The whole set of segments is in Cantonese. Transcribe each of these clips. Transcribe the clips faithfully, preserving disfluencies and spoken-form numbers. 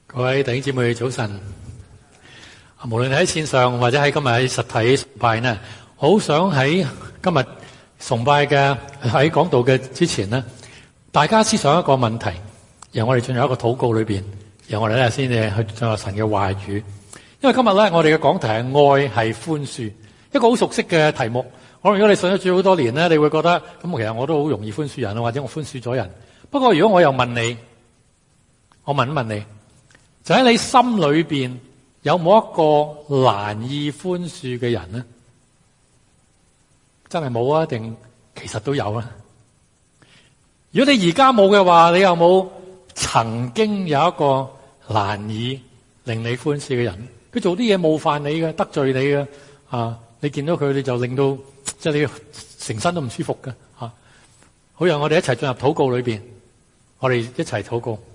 各位弟兄姊妹早晨，無論喺線上或者喺今日喺實體崇拜呢，好想喺今日崇拜嘅喺講道嘅之前呢，大家思想一個問題，讓我哋進入一個禱告裏邊，讓我哋咧先至去進入神嘅話語。因為今日咧，我哋嘅講題係愛係寬恕，一個好熟悉嘅題目。可能如果你信咗主好多年咧，你會覺得咁，其實我都好容易寬恕人，或者我寬恕咗人。不過如果我又問你，我問一問你，就喺你心裏邊有冇一個難以寬恕嘅人呢？真係冇啊？定其實都有啊？如果你而家冇嘅話，你有冇曾經有一個難以令你寬恕嘅人？佢做啲嘢冒犯你嘅，得罪你嘅啊！你見到佢，你就令到即係你成身都唔舒服嘅啊！好，讓我哋一齊進入禱告裏邊，我哋一齊禱告。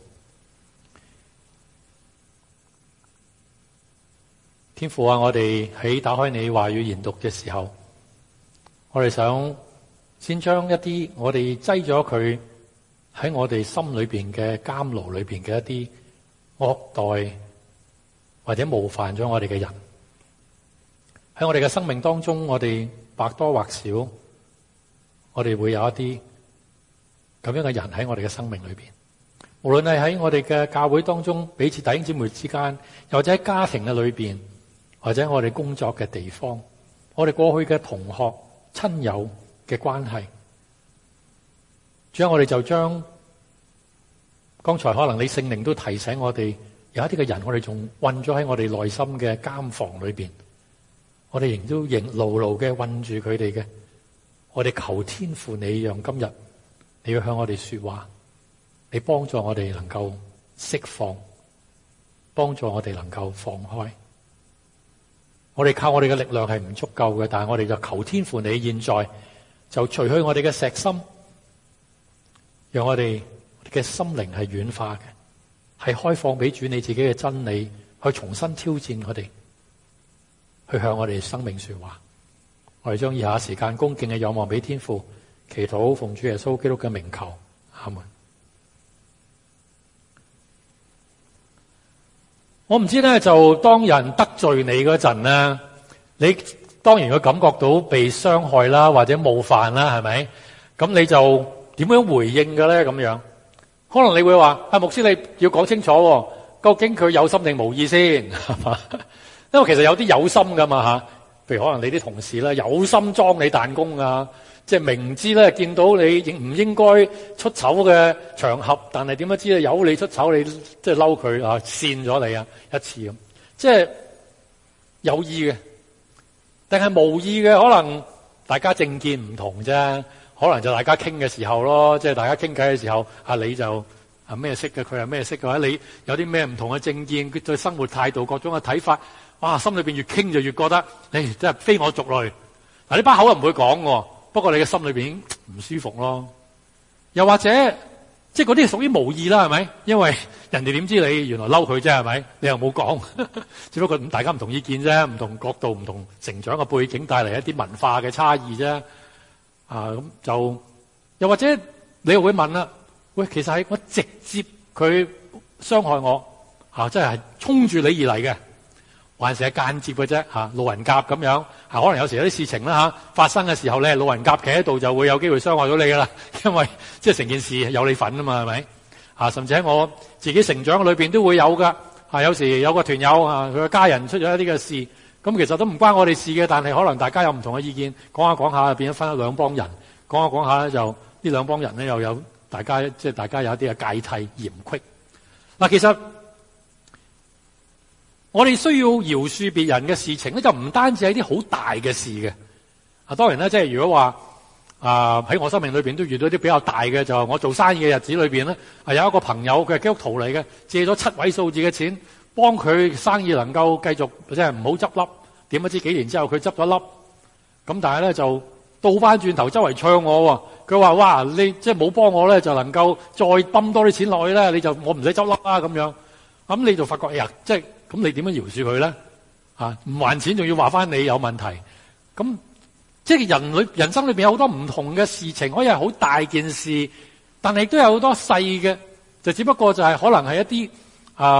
天父啊，我哋喺打開你話語研讀嘅時候，我哋想先將一啲我哋擠咗佢喺我哋心裏邊嘅監牢裏邊嘅一啲惡待或者冒犯咗我哋嘅人，喺我哋嘅生命當中，我哋或多或少，我哋會有一啲咁樣嘅人喺我哋嘅生命裏邊。無論係喺我哋嘅教會當中，彼此弟兄姊妹之間，又或者喺家庭嘅裏邊，或者我哋工作嘅地方，我哋過去嘅同學、親友嘅關係，主啊，我哋就將剛才可能你聖靈都提醒我哋，有一啲嘅人，我哋仲困咗喺我哋內心嘅監房裏邊，我哋仍都仍牢牢嘅困住佢哋嘅。我哋求天父你讓今日你要向我哋說話，你幫助我哋能夠釋放，幫助我哋能夠放開。我哋靠我哋嘅力量係唔足夠嘅，但係我哋就求天父你現在就除去我哋嘅石心，讓我哋嘅心靈係軟化嘅，係開放俾主你自己嘅真理去重新挑戰我哋，去向我哋生命說話。我哋將以下時間恭敬嘅仰望俾天父，祈禱奉主耶穌基督嘅名求，阿門。我唔知咧，就當人得罪你嗰陣咧，你當然會感覺到被傷害啦，或者冒犯啦，係咪？咁你就點樣回應嘅咧？咁樣可能你會話：啊，牧師你要講清楚，究竟佢有心定無意先，係嘛？因為其實有啲有心噶嘛吓，譬如可能你啲同事咧有心裝你彈弓啊，即係明知咧見到你應唔應該出醜嘅場合，但係點樣知咧有你出醜，你即係嬲佢啊，扇咗你啊一次咁，即係有意嘅，定係無意嘅？可能大家政見唔同啫，可能就大家傾嘅時候咯，即係大家傾偈嘅時候，啊你就啊咩色嘅，佢係咩色嘅話，你有啲咩唔同嘅政見，佢對生活態度各種嘅睇法，哇，心裏邊越傾就越覺得，誒、哎，真係非我族類。嗱，呢把口又唔會講喎。不過你嘅心裏邊唔舒服咯，又或者即係嗰啲係屬於無意啦，係咪？因為人哋點知你原來嬲佢啫，係咪？你又冇講，只不過大家唔同意見啫，唔同角度、唔同成長嘅背景帶嚟一啲文化嘅差異啫。啊，咁就又或者你又會問啦，喂，其實係我直接佢傷害我，吓、啊，即係衝住你而嚟嘅。還是係間接嘅啫，吓，路人甲咁樣，吓，可能有時有啲事情啦吓發生嘅時候咧，路人甲企喺度就會有機會傷害到你噶啦，因為即係成件事有你份啊嘛，係咪？吓，甚至喺我自己成長裏邊都會有噶，吓，有時有個團友啊，佢嘅家人出咗一啲嘅事，咁其實都唔關我哋事嘅，但係可能大家有唔同嘅意見，講下講下變咗分咗兩幫人，講下講下咧就呢兩幫人咧又有大家即係大家有一啲嘅芥蒂嫌隙。嗱，其實。我哋需要饒恕別人嘅事情咧，就唔單止係啲好大嘅事嘅。啊，當然咧，即係如果話啊喺我生命裏邊都遇到啲比較大嘅，就係我做生意嘅日子裏邊咧，係有一個朋友佢係基督徒嚟嘅，借咗七位數字嘅錢，幫佢生意能夠繼續即係唔好執笠。點不知幾年之後佢執咗笠，咁但係咧就倒翻轉頭周圍唱我，佢話：哇，你即係冇幫我咧，就能夠再抌多啲錢落去咧，你就我唔使執笠啦咁樣。咁你就發覺，哎呀，即係。咁你點樣饒恕佢咧？啊，唔還錢仲要話翻你有問題，咁即係人裏人生裏邊有好多唔同嘅事情，可以係好大件事，但係亦都有好多細嘅，就只不過就係可能係一啲啊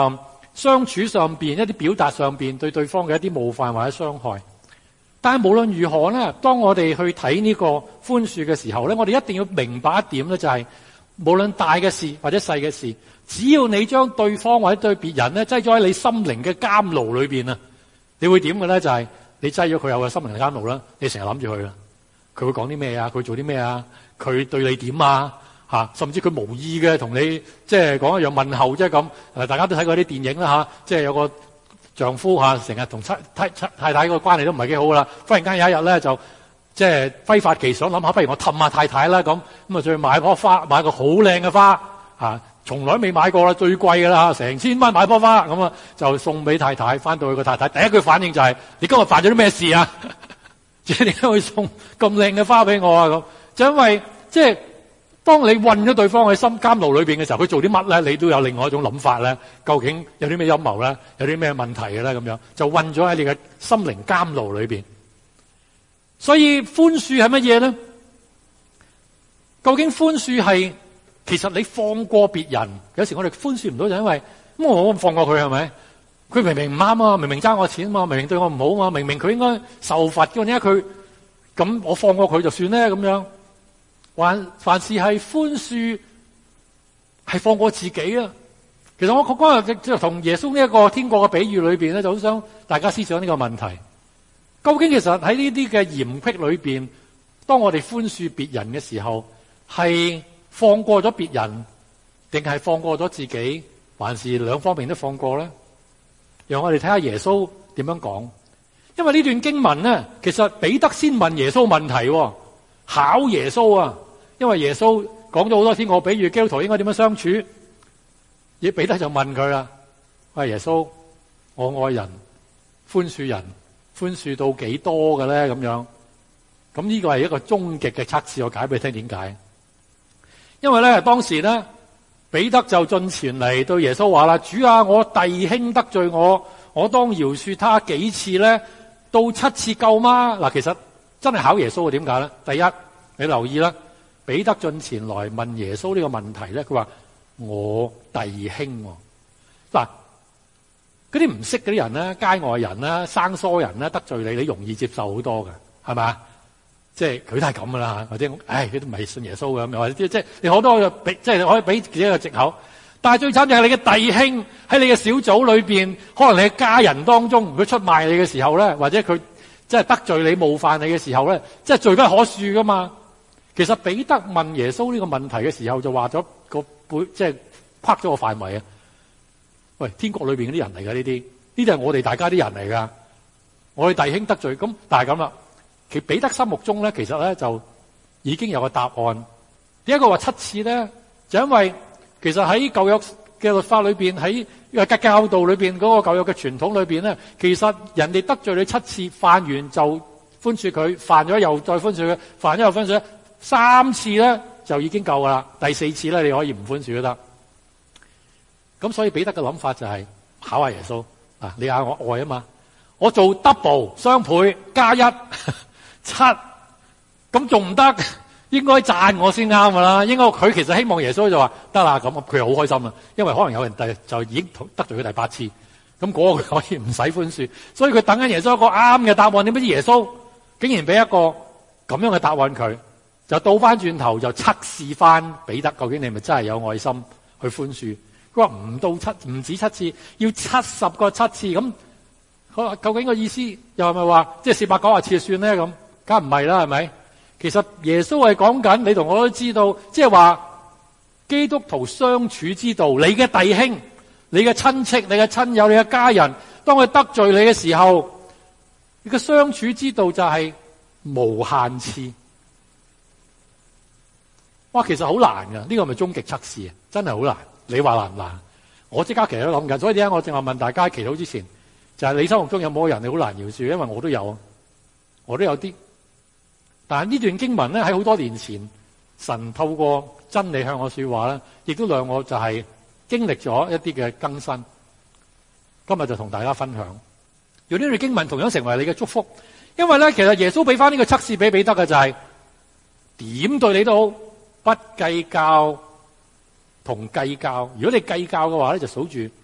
相處上邊一啲表達上邊對對方嘅一啲冒犯或者傷害。但係無論如何咧，當我哋去睇呢個寬恕嘅時候咧，我哋一定要明白一點咧，就係無論大嘅事或者細嘅事，只要你將對方或者對別人咧擠咗喺你心靈嘅監牢裏邊啊，你會點嘅咧？就係你擠咗佢有個心靈嘅監牢啦，你成日諗住佢啦，佢會講啲咩啊？佢做啲咩啊？佢對你點啊？吓，甚至佢無意嘅同你即係講一樣問候啫咁。誒，大家都睇過啲電影啦吓，即係有個丈夫吓，成日同妻太太太個關係都唔係幾好啦。忽然間有一日咧，就即係揮發奇想，諗下不如我氹下太太啦咁。咁啊，再買棵花，買個好靚嘅花吓，從來未買過啦，最貴噶啦吓，成千蚊買棵花咁啊，就送俾太太。翻到去個太太第一句反應就係、是：你今日犯咗啲咩事啊？即係點解會送咁靚嘅花俾我啊？咁就因為即係。當你困咗對方喺心監牢裏邊嘅時候，佢做啲乜咧？你都有另外一種諗法咧。究竟有啲咩陰謀咧？有啲咩問題嘅咧？咁樣就困咗喺你嘅心靈監牢裏邊。所以寬恕係乜嘢咧？究竟寬恕係其實你放過別人？有時我哋寬恕唔到，就因為咁我放過佢係咪？佢明明唔啱啊，明明爭我錢啊嘛，明明對我唔好啊嘛，明明佢應該受罰嘅，點解佢咁我放過佢就算咧？咁樣。還凡事係寬恕，係放過自己啊！其實我嗰日就同耶穌呢一個天國嘅比喻裏邊咧，就好想大家思想呢個問題：究竟其實喺呢啲嘅嚴隙裏邊，當我哋寬恕別人嘅時候，係放過咗別人，定係放過咗自己，還是兩方面都放過咧？讓我哋睇下耶穌點樣講。因為呢段經文咧，其實彼得先問耶穌問題。考耶穌啊，因為耶穌講咗好多天國比喻，基督徒應該點樣相處？而彼得就問佢啦：喂，耶穌，我愛人，寬恕人，寬恕到幾多嘅咧？咁樣，咁呢個係一個終極嘅測試，我解俾你聽點解？因為咧當時咧，彼得就進前嚟對耶穌話啦：主啊，我弟兄得罪我，我當饒恕他幾次咧？到七次夠嗎？嗱，其實。真係考耶穌嘅，點解咧？第一，你留意啦，彼得進前來問耶穌呢個問題咧，佢話我弟兄嗱，嗰啲唔識嗰啲人咧，街外人啦、生疏人啦，得罪你，你容易接受好多嘅，係咪？即係佢都係咁噶啦，或者唉，佢都唔係信耶穌嘅咁，或者即係你好多俾，即係你可以俾自己一個藉口。但係最慘就係你嘅弟兄喺你嘅小組裏邊，可能你嘅家人當中，佢出賣你嘅時候咧，或者佢。即係得罪你、冒犯你嘅時候咧，即係罪不可恕噶嘛。其實彼得問耶穌呢個問題嘅時候，就話咗個背，即係框咗個範圍啊。喂，天國裏邊嗰啲人嚟噶呢啲，呢啲係我哋大家啲人嚟噶。我哋弟兄得罪，咁但係咁啦。其彼得心目中咧，其實咧就已經有個答案。點解佢話七次咧？就因為其實喺舊約嘅律法裏邊，喺嘅教導裏邊，嗰個舊約嘅傳統裏邊咧，其實人哋得罪你七次，犯完就寬恕佢，犯咗又再寬恕佢，犯咗又寬恕，三次咧就已經夠噶啦。第四次咧你可以唔寬恕都得。咁所以彼得嘅諗法就係考下耶穌啊，你嗌我愛啊嘛，我做 double 雙倍加一七，咁仲唔得？應該讚我先啱噶啦，應該佢其實希望耶穌就話得啦，咁佢又好開心啦，因為可能有人第就已經得罪佢第八次，咁嗰個佢可以唔使寬恕，所以佢等緊耶穌一個啱嘅答案。點不知耶穌竟然俾一個咁樣嘅答案佢，就倒翻轉頭就測試翻彼得，究竟你係咪真係有愛心去寬恕？佢話唔到七，唔止七次，要七十個七次。咁究竟個意思又係咪話即係四百九十次就算咧？咁梗係唔係啦，係咪？其實耶穌係講緊，你同我都知道，即係話基督徒相處之道，你嘅弟兄、你嘅親戚、你嘅親友、你嘅家人，當佢得罪你嘅時候，你嘅相處之道就係無限次。哇，其實好難㗎，呢個係咪終極測試啊？真係好難。你話難唔難？我即刻其實都諗緊，所以點解我正話問大家祈禱之前，就係你心目中有冇人你好難饒恕？因為我都有，我都有啲。但係呢段經文咧，喺好多年前，神透過真理向我說話咧，亦都讓我就係經歷咗一啲嘅更新。今日就同大家分享，用呢段經文同樣成為你嘅祝福。因為咧，其實耶穌俾翻呢個測試俾彼得嘅就係點對你都好，不計較同計較。如果你計較嘅話咧，就數住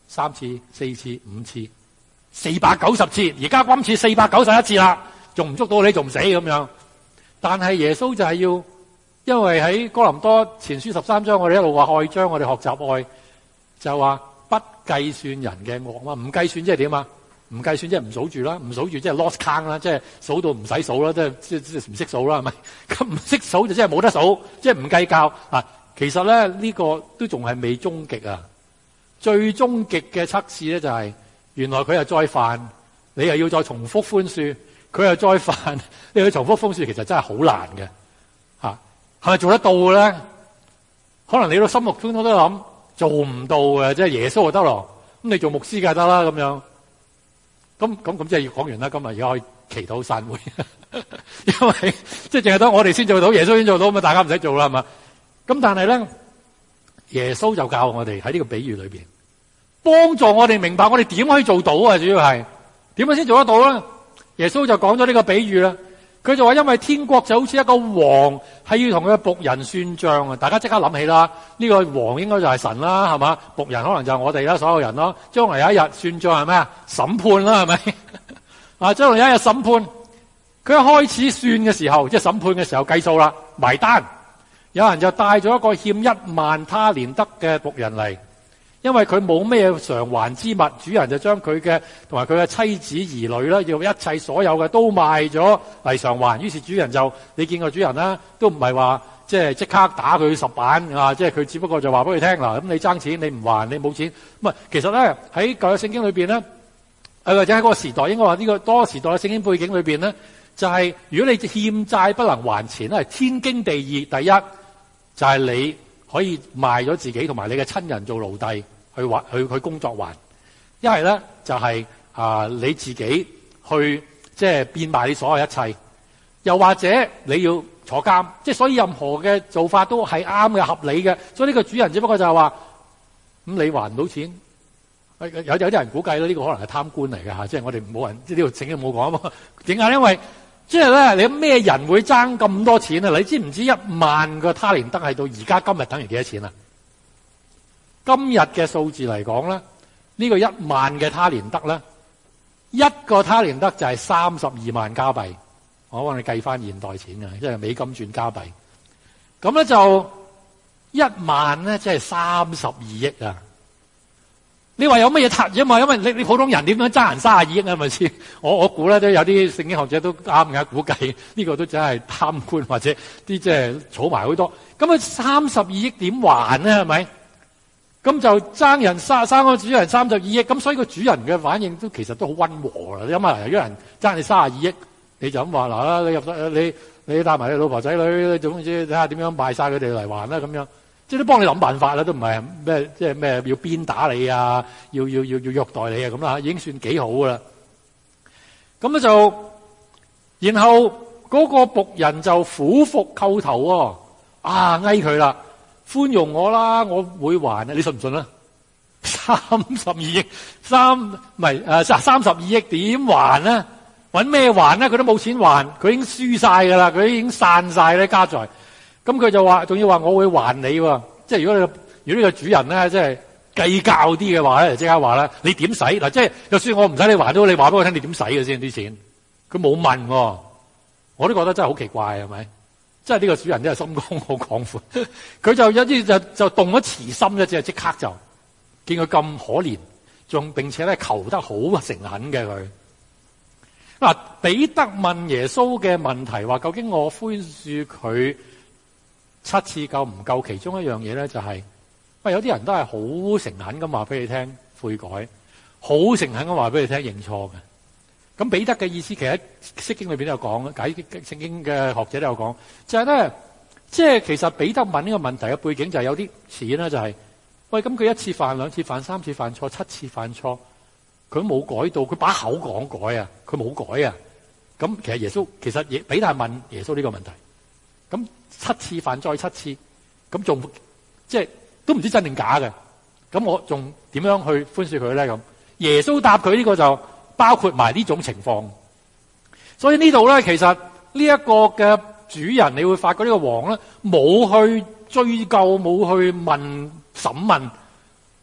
三次、四次、五次、四百九十次，而家今次四百九十一次啦，仲唔捉到你，仲唔死咁樣？但係耶穌就係要，因為喺哥林多前書十三章，我哋一路話愛章，我哋學習愛，就話不計算人嘅惡嘛，唔計算即係點啊？唔計算即係唔數住啦，唔數住即係 lost count 啦，即係數到唔使數啦，即係即即係唔識數啦，係咪？咁唔識數就即係冇得數，即係唔計較啊！其實咧呢個都仲係未終極啊！最終極嘅測試咧就係原來佢又再犯，你又要再重複寬恕，佢又再犯，你要重複寬恕，其實真係好難嘅吓，係咪做得到嘅咧？可能你到心目中都都諗做唔到嘅，即係耶穌就得咯，咁你做牧師梗係得啦咁樣。咁咁咁即係要講完啦，今日而家可以祈禱散會，因為即係淨係得我哋先做到，耶穌先做到，咁大家唔使做啦，係嘛？咁但係咧，耶穌就教我哋喺呢個比喻裏邊，幫助我哋明白我哋點可以做到啊！主要係點樣先做得到咧？耶穌就講咗呢個比喻啦，佢就話因為天國就好似一個王係要同佢嘅僕人算賬啊！大家即刻諗起啦，呢個王應該就係神啦，係嘛？僕人可能就係我哋啦，所有人咯。將來有一日算賬係咩啊？審判啦，係咪？啊，將來有一日審判，佢一開始算嘅時候，即係審判嘅時候計數啦，埋單。有人就帶咗一個欠一萬他連得嘅僕人嚟，因為佢冇咩償還之物，主人就將佢嘅同埋佢嘅妻子兒女啦，要一切所有嘅都賣咗嚟償還。於是主人就，你見過主人啦，都唔係話即係即刻打佢十板啊，即係佢只不過就話俾佢聽嗱，咁你爭錢你唔還，你冇錢。咁啊，其實咧喺舊約聖經裏邊咧，誒或者喺嗰個時代，應該話呢個多個時代嘅聖經背景裏邊咧，就係、是、如果你欠債不能還錢咧，係天經地義。第一就係、是、你可以賣咗自己同埋你嘅親人做奴隸去還去去工作還。一係咧就係、是、啊、呃、你自己去即係變賣你所有一切，又或者你要坐監，即係所以任何嘅做法都係啱嘅、合理嘅。所以呢個主人只不過就係話咁你還唔到錢，有有啲人估計咧呢個可能係貪官嚟嘅吓，即係我哋冇人即係呢度正經冇講啊嘛。點解？因為即係咧，你咩人會爭咁多錢啊？你知唔知一萬個他連得係到而家今日等於幾多錢啊？今日嘅數字嚟講咧，呢個一萬嘅他連得咧，一個他連得就係三十二萬加幣。我幫你計翻現代錢啊，即係美金轉加幣。咁咧就一萬咧，即係三十二億啊！你話有乜嘢特啫嘛？因為你你普通人點樣爭人三十二億啊？係咪先？我我估咧都有啲聖經學者都啱嘅，估計呢個都真係貪官或者啲即係儲埋好多。咁佢三十二億點還咧？係咪？咁就爭人三三個主人三十二億，咁所以個主人嘅反應都其實都好溫和啦。因為有人爭你三十二億，你就咁話嗱啦，你入咗你你帶埋你老婆仔女，總之睇下點樣賣晒佢哋嚟還啦咁樣。即係都幫你諗辦法啦，都唔係咩，即係咩要鞭打你啊，要要要要虐待你啊咁啦，已經算幾好噶啦。咁咧就，然後嗰個僕人就俯伏叩頭喎，啊，哀佢啦，寬容我啦，我會還啊，你信唔信啊？三十二億，三唔係誒三十二億點還咧？搵咩還咧？佢都冇錢還，佢已經輸晒噶啦，佢已經散晒咧家財。咁佢就話，仲要話我會還你喎，即係如果你如果呢個主人咧，即係計較啲嘅話咧，即刻話咧，你點使嗱？即係就算我唔使你還到，你話俾我聽，你點使嘅先啲錢？佢冇問喎，我都覺得真係好奇怪，係咪？即係呢個主人真係心胸好廣闊，佢就有啲就就動咗慈心啫，即係即刻就見佢咁可憐，仲並且咧求得好誠懇嘅佢。嗱，彼得問耶穌嘅問題話：究竟我寬恕佢七次夠唔夠？其中一樣嘢咧就係、是，喂，有啲人都係好誠懇咁話俾你聽悔改，好誠懇咁話俾你聽認錯嘅。咁彼得嘅意思，其實喺聖經裏邊都有講，解聖經嘅學者都有講，就係、是、咧，即係其實彼得問呢個問題嘅背景就係有啲似咧，就係、是，喂，咁佢一次犯、兩次犯、三次犯錯、七次犯錯，佢冇改到，佢把口講改啊，佢冇改啊。咁其實耶穌其實彼得係問耶穌呢個問題。咁七次犯再七次，咁仲即係都唔知真定假嘅，咁我仲點樣去寬恕佢咧？咁耶穌答佢呢個就包括埋呢種情況。所以呢度咧，其實呢一個嘅主人，你會發覺呢個王咧冇去追究，冇去問審問，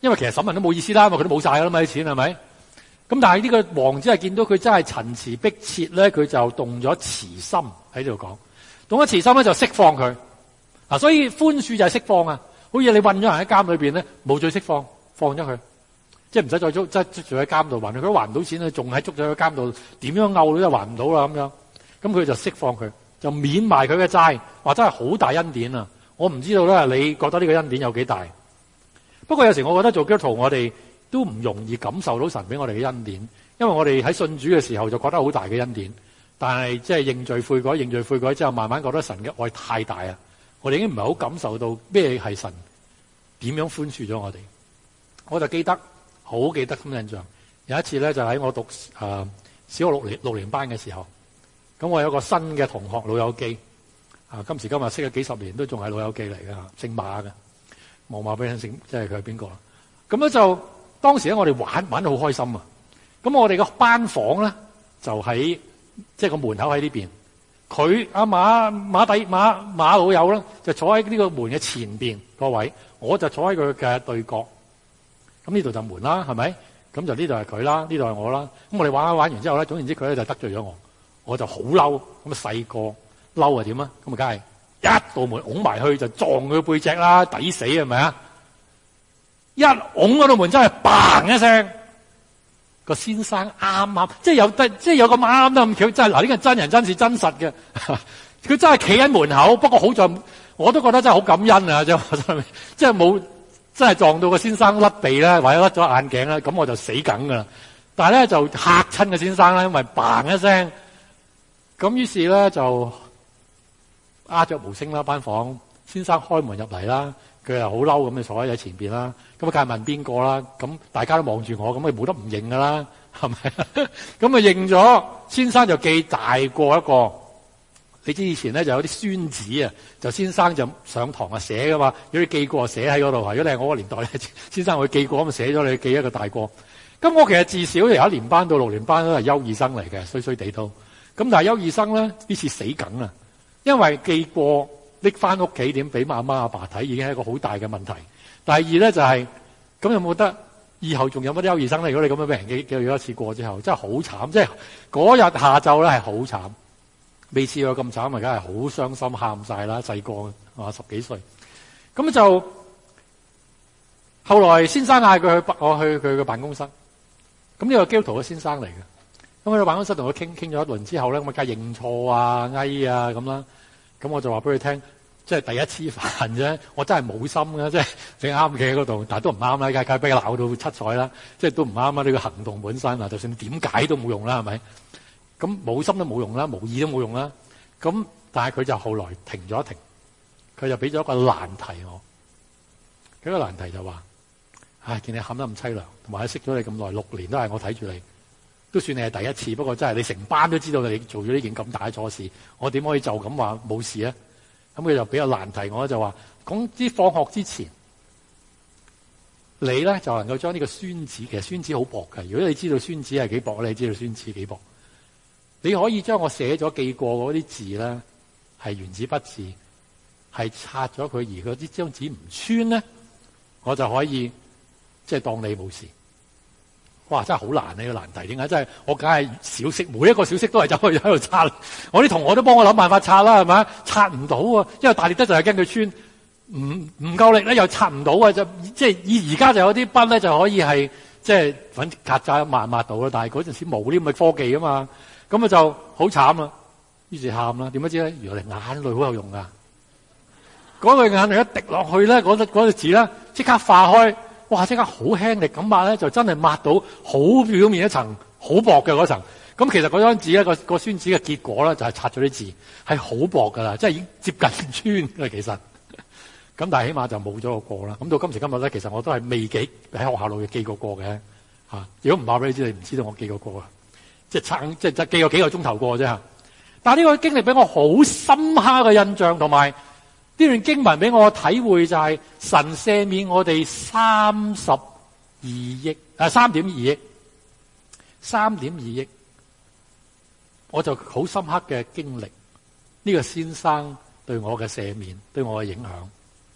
因為其實審問都冇意思啦，因為佢都冇晒㗎啦嘛啲錢係咪？咁但係呢個王只係見到佢真係陳詞逼切咧，佢就動咗慈心喺度講，動咗慈心咧就釋放佢。嗱，所以寬恕就係釋放啊，好似你韞咗人喺監裏邊咧，冇罪釋放，放咗佢，即係唔使再捉，即係捉住喺監度還，佢都還唔到錢咧，仲喺捉咗喺監度，點樣拗都還唔到啦咁樣。咁佢就釋放佢，就免埋佢嘅債，話真係好大恩典啊！我唔知道咧，你覺得呢個恩典有幾大？不過有時我覺得做基督徒，我哋都唔容易感受到神俾我哋嘅恩典，因為我哋喺信主嘅時候就覺得好大嘅恩典，但係即係認罪悔改、認罪悔改之後，慢慢覺得神嘅愛太大啊！我哋已經唔係好感受到咩係神點樣寬恕咗我哋。我就記得好記得咁印象，有一次咧就喺我讀誒、呃、小學六年六年班嘅時候，咁我有個新嘅同學老友記啊，今時今日識咗幾十年都仲係老友記嚟嘅，姓馬嘅，冇話俾人姓，即係佢係邊個啦？咁咧就當時咧我哋玩玩得好開心啊！咁我哋個班房咧就喺即係個門口喺呢邊，佢阿馬馬底馬馬老友咧就坐喺呢個門嘅前邊個位，我就坐喺佢嘅對角。咁呢度就門啦，係咪？咁就呢度係佢啦，呢度係我啦。咁我哋玩一玩完之後咧，總言之佢咧就得罪咗我，我就好嬲。咁啊細個嬲啊點啊？咁啊梗係一道門拱埋去就撞佢背脊啦，抵死係咪啊？一拱嗰道門真係嘭一聲，個先生啱啱即係有得即係有咁啱得咁巧，真係嗱呢個真人真事真實嘅。佢真係企喺門口，不過好在我都覺得真係好感恩啊！即係即係冇。真係撞到個先生甩鼻咧，或者甩咗眼鏡咧，咁我就死梗噶啦。但係咧就嚇親個先生咧，因為嘭一聲，咁於是咧就鴉雀無聲啦。班房先生開門入嚟啦，佢又好嬲咁就坐喺前邊啦。咁啊，梗係問邊個啦？咁大家都望住我，咁咪冇得唔認噶啦，係咪？咁啊認咗，先生就記大過一個。你知以前咧就有啲宣紙啊，就先生就上堂啊寫噶嘛，如果你記過寫喺嗰度，如果你係我個年代咧，先生會記過咁寫咗你記一個大過。咁我其實至少由一年班到六年班都係優異生嚟嘅，衰衰地都。咁但係優異生咧呢次死梗啊，因為記過拎翻屋企點俾阿媽阿爸睇，已經係一個好大嘅問題。第二咧就係、是、咁有冇得以後仲有乜啲優異生咧？如果你咁樣俾人記記咗一次過之後，真係好慘，即係嗰日下晝咧係好慘。未試過咁慘，咪梗係好傷心，喊晒啦！細個啊，十幾歲，咁就後來先生嗌佢去，我去佢嘅辦公室。咁呢個基督徒嘅先生嚟嘅，咁去到辦公室同佢傾傾咗一輪之後咧，咁啊梗係認錯啊、哀啊咁啦。咁我就話俾佢聽，即係第一次犯啫，我真係冇心嘅，即係你啱企喺嗰度，但係都唔啱啦，梗係俾佢鬧到七彩啦，即係都唔啱啊！呢個行動本身啊，就算點解都冇用啦，係咪？咁冇心都冇用啦，無意都冇用啦。咁但係佢就後來停咗一停，佢就俾咗一個難題我。佢個難題就話：唉，見你喊得咁淒涼，同埋識咗你咁耐，六年都係我睇住你，都算你係第一次。不過真係你成班都知道你做咗呢件咁大嘅錯事，我點可以就咁話冇事咧？咁佢就俾個難題我，就話講啲放學之前，你咧就能夠將呢個宣紙，其實宣紙好薄嘅。如果你知道宣紙係幾薄，你知道宣紙幾薄。你可以將我寫咗記過嗰啲字咧，係原子筆字，係擦咗佢，而嗰啲張紙唔穿咧，我就可以即係當你冇事。哇！真係好難呢、呢個難題，點解？真係我梗係小息，每一個小息都係走去喺度擦。我啲同學都幫我諗辦法擦啦，係咪？擦唔到啊，因為大力得就係驚佢穿，唔唔夠力咧又擦唔到啊！就即係而而家就有啲筆咧就可以係即係揾曱甴抹抹到啦，但係嗰陣時冇呢咁嘅科技啊嘛。咁啊就好慘啦，於是喊啦。點解知咧？原來眼淚好有用噶，嗰個眼淚一滴落去咧，嗰隻嗰隻字咧即刻化開，哇！即刻好輕力咁抹咧，就真係抹到好表面一層好薄嘅嗰層。咁其實嗰張紙咧，個個宣紙嘅結果咧就係擦咗啲字，係好薄噶啦，即係已經接近穿啦。其實咁，但係起碼就冇咗個過啦。咁到今時今日咧，其實我都係未記喺學校度記過過嘅嚇。如果唔話俾你知，你唔知道我記過過啊。即係撐，即係記咗幾個鐘頭過啫嚇。但係呢個經歷俾我好深刻嘅印象，同埋呢段經文俾我體會就係神赦免我哋三十二億啊，三點二億，三點二億，我就好深刻嘅經歷呢個先生對我嘅赦免，對我嘅影響。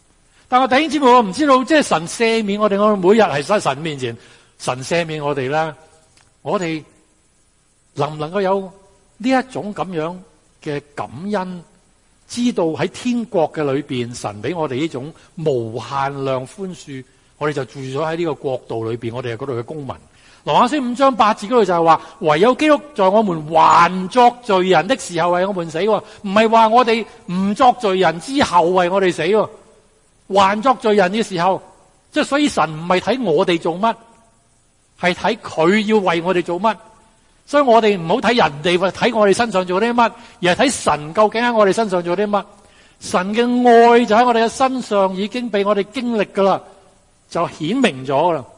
但係弟兄姊妹，我唔知道，即係神赦免我哋，我哋每日係喺神面前，神赦免我哋啦，我哋能唔能夠有呢一種咁樣嘅感恩？知道喺天國嘅裏邊，神俾我哋呢種無限量寬恕，我哋就住咗喺呢個國度裏邊，我哋係嗰度嘅公民。羅馬書五章八節嗰度就係話，唯有基督在我們還作罪人的時候為我們死，唔係話我哋唔作罪人之後為我哋死，還作罪人嘅時候，即係所以神唔係睇我哋做乜，係睇佢要為我哋做乜。所以我哋唔好睇人哋或睇我哋身上做啲乜，而係睇神究竟喺我哋身上做啲乜。神嘅愛就喺我哋嘅身上已經被我哋經歷噶啦，就顯明咗啦。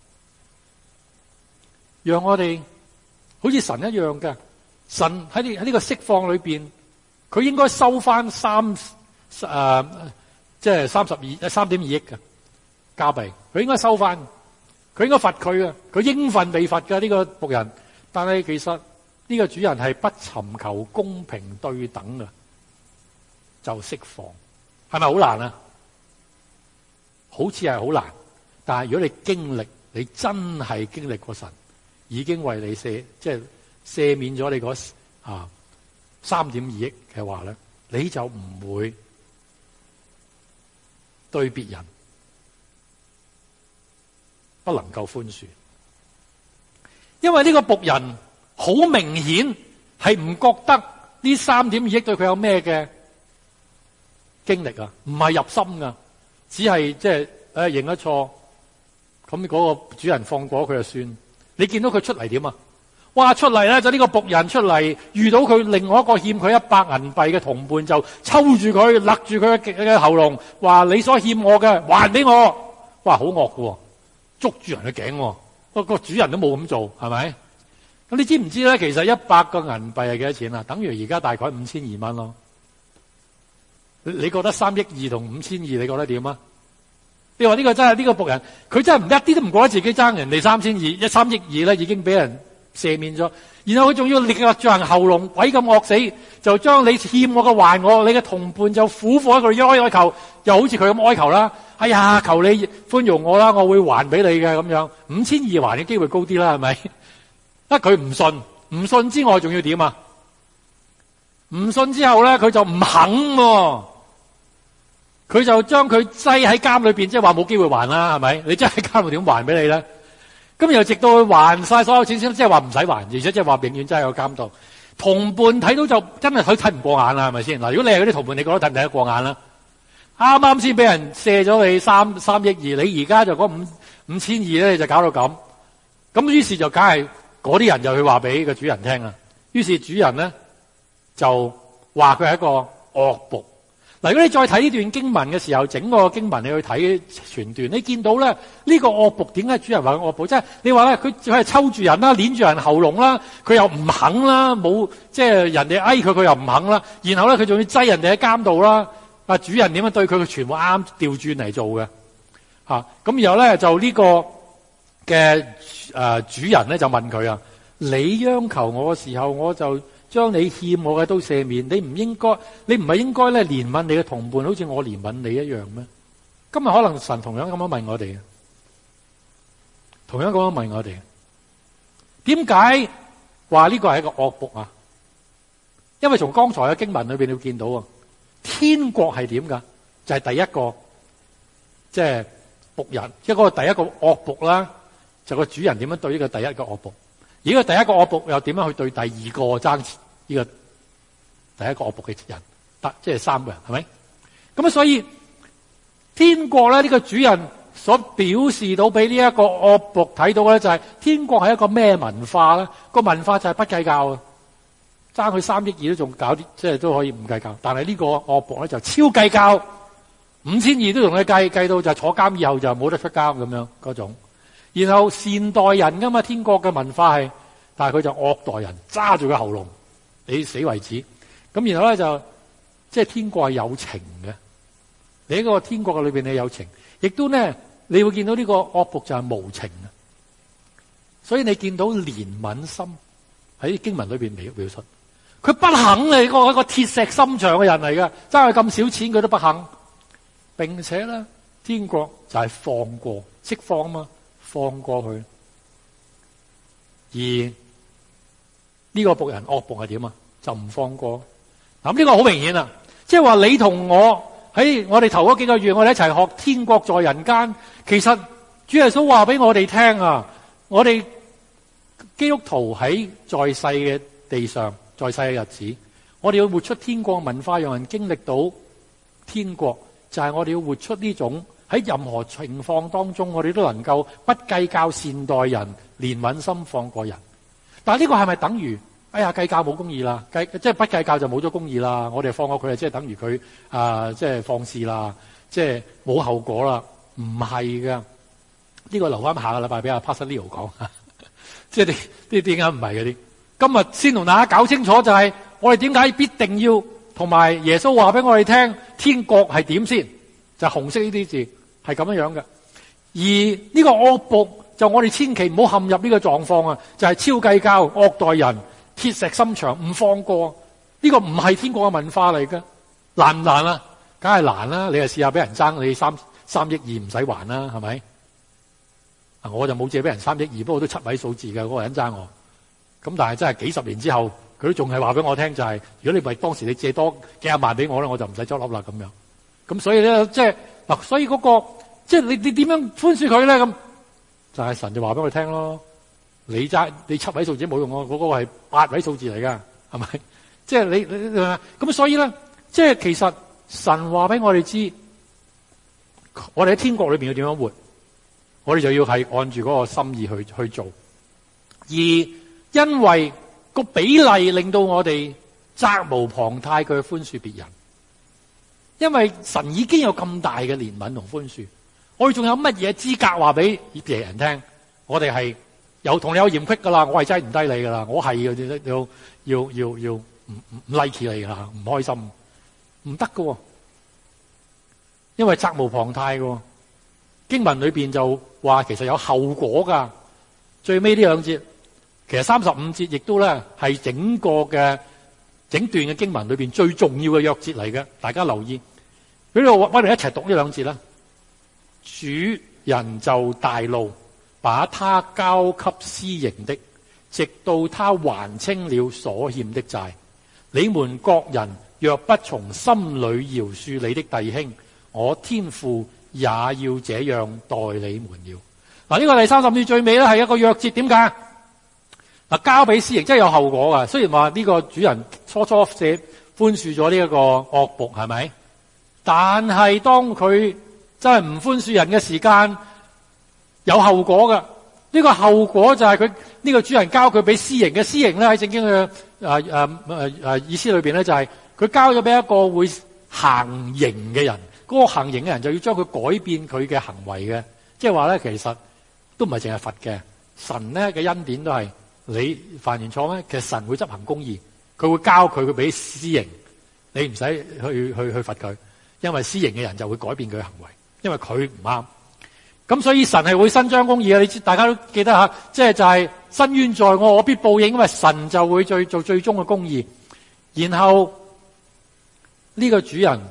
讓我哋好似神一樣嘅，神喺呢喺呢個釋放裏邊，佢應該收翻三誒，即係三十二三點二億嘅加幣，佢應該收翻，佢應該罰佢嘅，佢應份被罰嘅呢個僕人。但係其實呢個主人係不尋求公平對等嘅，就釋放，係咪好難啊？好似係好難，但係如果你經歷，你真係經歷過神已經為你赦，即係赦免咗你嗰啊三點二億嘅話咧，你就唔會對別人不能夠寬恕。因為呢個僕人好明顯係唔覺得呢三點二億對佢有咩嘅經歷啊，唔係入心噶，只係即係誒認咗錯，咁嗰個主人放過佢就算。你見到佢出嚟點啊？哇，出嚟咧就呢個僕人出嚟遇到佢另外一個欠佢一百銀幣嘅同伴，就抽住佢勒住佢嘅嘅喉嚨，話你所欠我嘅還俾我。哇，好惡噶，捉住人嘅頸。個個主人都冇咁做，係咪？咁你知唔知咧？其實一百個銀幣係幾多錢啊？等於而家大概五千二蚊咯。你覺得三億二同五千二，你覺得點啊？你話呢個真係呢個僕人，佢真係唔一啲都唔覺得自己爭人哋三千二，一三億二咧已經俾人赦免咗。然後佢仲要勒住人喉嚨，鬼咁惡死，就將你欠我嘅還我，你嘅同伴就苦苦喺度哀哀求，又好似佢咁哀求啦。哎呀，求你寬容我啦，我會還俾你嘅咁樣。五千二還嘅機會高啲啦，係咪？得佢唔信，唔信之外仲要點啊？唔信之後咧，佢就唔肯喎。佢就將佢擠喺監裏邊，即係話冇機會還啦，係咪？你真係監裏點還俾你咧？咁又直到佢還晒所有錢先，即係話唔使還，而且即係話永遠真係有監度。同伴睇到就真係佢睇唔過眼啦，係咪先？嗱，如果你係嗰啲同伴，你覺得睇唔睇得過眼啦？啱啱先俾人卸咗你三三億二，你而家就嗰五五千二咧，就搞到咁。咁於是就梗係嗰啲人就去話俾個主人聽啦。於是主人咧就話佢係一個惡僕。嗱，如果你再睇呢段經文嘅時候，整個經文你去睇全段，你見到咧呢個惡僕點解主人話佢惡僕？即係你話咧，佢佢係抽住人啦，捏住人喉嚨啦，佢又唔肯啦，冇即係人哋哀佢，佢又唔肯啦。然後咧，佢仲要擠人哋喺監度啦。啊，主人點樣對佢，佢全部啱調轉嚟做嘅嚇。咁然後咧就呢個嘅誒主人咧就問佢啊：你央求我嘅時候，我就將你欠我嘅都赦免，你唔應該，你唔係應該咧憐憫你嘅同伴，好似我憐憫你一樣咩？今日可能神同樣咁樣問我哋，同樣咁樣問我哋，點解話呢個係一個惡僕啊？因為從剛才嘅經文裏邊你會見到啊，天國係點噶？就係、是、第一個，即係僕人，一個第一個惡僕啦，就個主人點樣對呢個第一個惡僕？而呢個第一個惡僕又點樣去對第二個爭呢個第一個惡僕嘅人？得即係三個人，係咪？咁啊，所以天國咧呢、這個主人所表示到俾呢一個惡僕睇到嘅咧，就係天國係一個咩文化咧？個文化就係不計較啊，爭佢三億二都仲搞啲，即係都可以唔計較。但係呢個惡僕咧就超計較，五千二都同佢計，計到就坐監以後就冇得出監咁樣嗰種。然後善待人噶嘛，天國嘅文化係，但係佢就惡待人，揸住個喉嚨，你死為止。咁然後咧就，即係天國係有情嘅。你喺個天國嘅裏邊你有情，亦都呢，你會見到呢個惡僕就係無情啊。所以你見到憐憫心喺經文裏邊描描述，佢不肯你個一個鐵石心腸嘅人嚟噶，爭佢咁少錢佢都不肯，並且咧天國就係放過，釋放啊嘛，放過去。而呢個僕人惡僕係點啊？就唔放過。咁呢個好明顯啦，即係話你同我喺我哋頭嗰幾個月，我哋一齊學天國在人間。其實主耶穌話俾我哋聽啊，我哋基督徒喺在，在世嘅地上，在世嘅日子，我哋要活出天國文化，讓人經歷到天國，就係、是、我哋要活出呢種喺任何情況當中，我哋都能夠不計較善待人，憐憫心放過人。但係呢個係咪等於哎呀計較冇公義啦？計即係不計較就冇咗公義啦？我哋放過佢，即係等於佢啊，即係放肆啦，即係冇後果啦？唔係噶，呢個留翻下個禮拜俾阿 Pastor Leo 講。即係啲啲點解唔係嗰啲？今日先同大家搞清楚，就係我哋點解必定要同埋耶穌話俾我哋聽，天國係點先？就係紅色呢啲字係咁樣樣嘅。而呢個惡僕就我哋千祈唔好陷入呢個狀況啊！就係超計較、惡待人、鐵石心腸、唔放過。呢個唔係天國嘅文化嚟嘅。難唔難啊？梗係難啦！你就試下俾人爭你三三億二唔使還啦，係咪？我就冇借俾人三億二，不過都七位數字嘅嗰個人爭我。咁但係真係幾十年之後，佢都仲係話俾我聽，就係如果你唔係當時你借多幾廿萬俾我咧，我就唔使執笠啦咁樣。咁所以咧，即係嗱，所以嗰個即係你你點樣寬恕佢咧？咁就係神就話俾我哋聽咯。你爭你七位數字冇用，我嗰個係八位數字嚟噶，係咪？即係你你咁所以咧，即係其實神話俾我哋知，我哋喺天國裏邊要點樣活。我哋就要係按住嗰個心意去去做，而因為個比例令到我哋責無旁貸去寬恕別人，因為神已經有咁大嘅憐憫同寬恕，我哋仲有乜嘢資格話俾別人聽？我哋係有同你有嫌隙噶啦，我係擠唔低你噶啦，我係要要要要唔唔 like 你噶啦，唔開心，唔得噶，因為責無旁貸噶。經文裏邊就話其實有後果噶，最尾呢兩節，其實三十五節亦都咧係整個嘅整段嘅經文裏邊最重要嘅約節嚟嘅，大家留意。俾我我哋一齊讀呢兩節啦。主人就大怒，把他交給私刑的，直到他還清了所欠的債。你們各人若不從心裏饒恕你的弟兄，我天父也要這樣待你們了。嗱，呢個第三十節最尾咧係一個約節，點解？嗱，交俾私刑真係有後果噶。雖然話呢個主人初初寫寬恕咗呢一個惡僕，係咪？但係當佢真係唔寬恕人嘅時間，有後果噶。呢個後果就係佢呢個主人交佢俾私刑嘅。私刑咧喺聖經嘅誒誒誒誒意思裏邊咧，就係佢交咗俾一個會行刑嘅人。嗰個行刑嘅人就要將佢改變佢嘅行為嘅，即係話咧，其實都唔係淨係罰嘅。神咧嘅恩典都係你犯完錯咧，其實神會執行公義，佢會交佢佢俾私刑，你唔使去去去罰佢，因為私刑嘅人就會改變佢嘅行為，因為佢唔啱。咁所以神係會伸張公義嘅，你知大家都記得吓，即係就係伸冤在我，我必報應，因為神就會最做最終嘅公義。然後呢個主人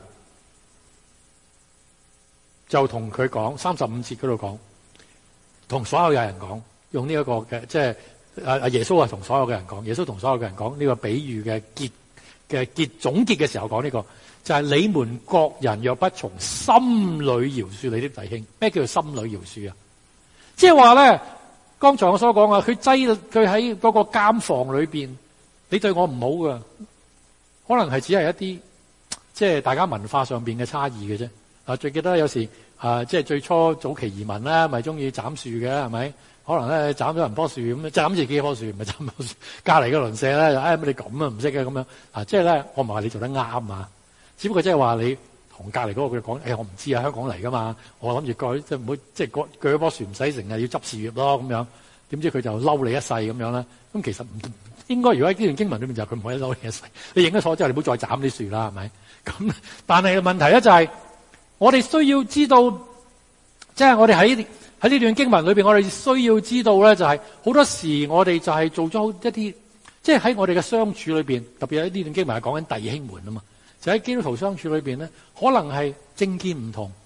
就同佢講，三十五節嗰度講，同所有嘅人講，用呢一個嘅，即係阿阿耶穌啊，同所有嘅人講，耶穌同所有嘅人講呢個比喻嘅結嘅結總結嘅時候講呢個，就係你們各人若不從心裏饒恕你的弟兄。咩叫做心裏饒恕啊？即係話咧，剛才我所講啊，佢擠佢喺嗰個監房裏邊，你對我唔好噶，可能係只係一啲即係大家文化上邊嘅差異嘅啫。啊，最記得有時啊，即係最初早期移民咧，咪中意斬樹嘅，係咪？可能咧斬咗人棵樹咁，斬自己棵樹，唔係斬棵樹。隔籬嘅鄰舍咧，哎乜你咁啊？唔識嘅咁樣啊，即係咧，我唔係話你做得啱啊，只不過即係話你同隔籬嗰個佢講，哎我唔知啊，香港嚟噶嘛，我諗住過即係唔好即係割鋸咗棵樹唔使成日要執樹葉咯咁樣，點知佢就嬲你一世咁樣啦。咁其實唔應該，如果喺呢段經文裏面就係佢唔可以嬲你一世。你認咗錯之後，你唔好再斬啲樹啦，係咪？咁但係問題咧就係、是。我哋需要知道，即係我哋喺喺呢段經文裏邊，我哋需要知道咧，就係好多時我哋就係做咗一啲，即係喺我哋嘅相處裏邊，特別喺呢段經文係講緊弟兄們啊嘛，就喺基督徒相處裏邊咧，可能係政見唔同，